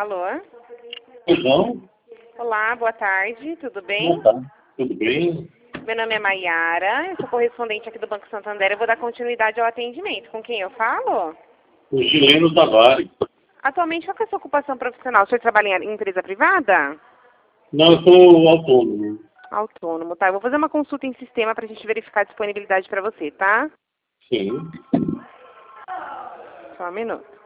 Alô? Pois não? Olá, boa tarde, tudo bem? Não tá. Tudo bem? Meu nome é Maiara, eu sou correspondente aqui do Banco Santander. Eu vou dar continuidade ao atendimento. Com quem eu falo? O Gileno Tavares. Atualmente, qual que é a sua ocupação profissional? O senhor trabalha em empresa privada? Não, eu sou autônomo. Autônomo, tá? Eu vou fazer uma consulta em sistema para a gente verificar a disponibilidade para você, tá? Sim. Só um minuto.